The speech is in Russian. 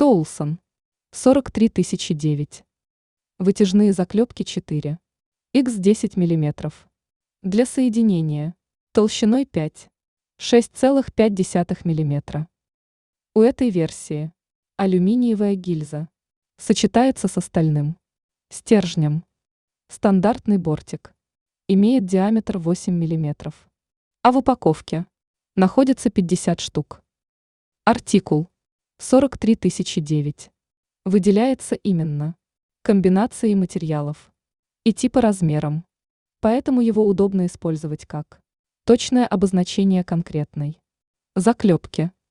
Тоулсон. 43 тысячи 9. Вытяжные заклепки 4. Х 10 мм. Для соединения. Толщиной 5. 6,5 мм. У этой версии алюминиевая гильза сочетается со стальным стержнем. Стандартный бортик имеет диаметр 8 мм. А в упаковке находится 50 штук. Артикул 43 тысячи 9. Выделяется именно комбинацией материалов и типа размером, поэтому его удобно использовать как точное обозначение конкретной заклепки.